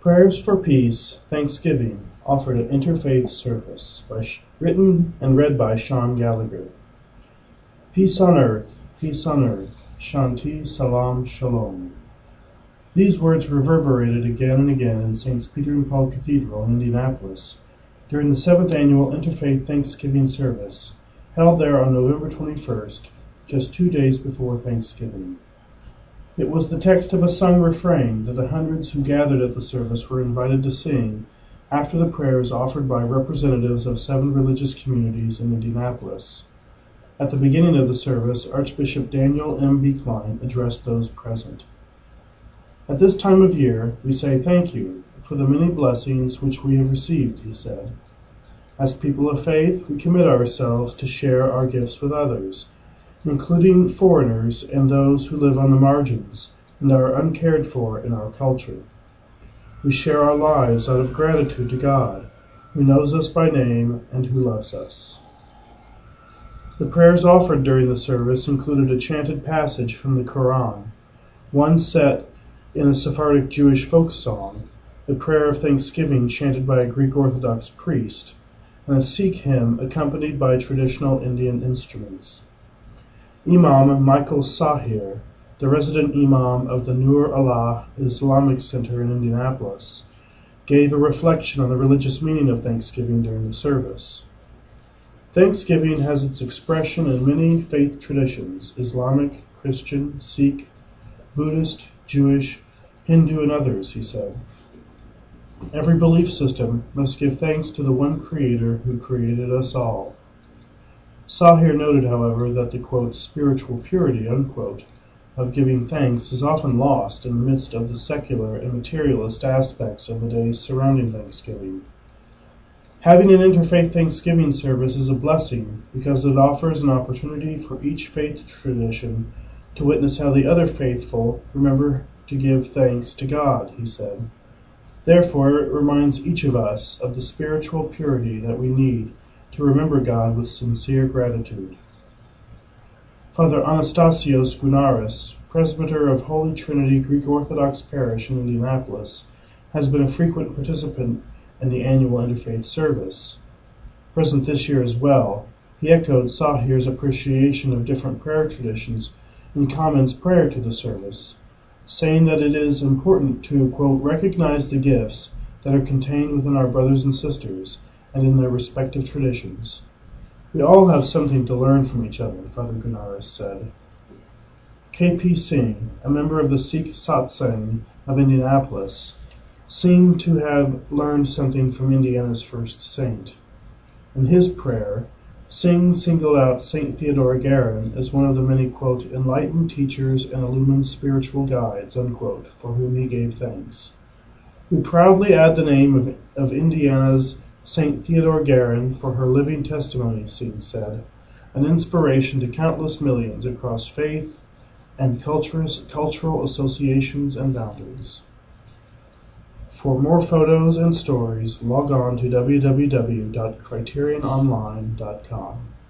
Prayers for Peace, Thanksgiving, offered at Interfaith Service, written and read by Sean Gallagher. Peace on earth, Shanti Salam Shalom. These words reverberated again and again in St. Peter and Paul Cathedral in Indianapolis during the 7th Annual Interfaith Thanksgiving Service, held there on November 21st, just 2 days before Thanksgiving. It was the text of a sung refrain that the hundreds who gathered at the service were invited to sing after the prayers offered by representatives of 7 religious communities in Indianapolis. At the beginning of the service, Archbishop Daniel M. Beekline addressed those present. At this time of year, we say thank you for the many blessings which we have received, he said. As people of faith, we commit ourselves to share our gifts with others, including foreigners and those who live on the margins and are uncared for in our culture. We share our lives out of gratitude to God, who knows us by name and who loves us. The prayers offered during the service included a chanted passage from the Quran, one set in a Sephardic Jewish folk song, a prayer of thanksgiving chanted by a Greek Orthodox priest, and a Sikh hymn accompanied by traditional Indian instruments. Imam Michael Sahir, the resident imam of the Nur Allah Islamic Center in Indianapolis, gave a reflection on the religious meaning of Thanksgiving during the service. Thanksgiving has its expression in many faith traditions: Islamic, Christian, Sikh, Buddhist, Jewish, Hindu, and others, he said. Every belief system must give thanks to the one Creator who created us all. Sahir noted, however, that the, quote, spiritual purity, unquote, of giving thanks is often lost in the midst of the secular and materialist aspects of the days surrounding Thanksgiving. Having an interfaith Thanksgiving service is a blessing because it offers an opportunity for each faith tradition to witness how the other faithful remember to give thanks to God, he said. Therefore, it reminds each of us of the spiritual purity that we need to remember God with sincere gratitude. Father Anastasios Gunaris, presbyter of Holy Trinity Greek Orthodox Parish in Indianapolis, has been a frequent participant in the annual interfaith service. Present this year as well, he echoed Sahir's appreciation of different prayer traditions in comments prior to the service, saying that it is important to, quote, recognize the gifts that are contained within our brothers and sisters and in their respective traditions. We all have something to learn from each other, Father Gunaris said. K.P. Singh, a member of the Sikh Satsang of Indianapolis, seemed to have learned something from Indiana's first saint. In his prayer, Singh singled out St. Theodore Garin as one of the many, quote, enlightened teachers and illumined spiritual guides, unquote, for whom he gave thanks. We proudly add the name of Indiana's St. Theodore Garin for her living testimony, Singh said, an inspiration to countless millions across faith and cultural associations and boundaries. For more photos and stories, log on to www.criteriononline.com.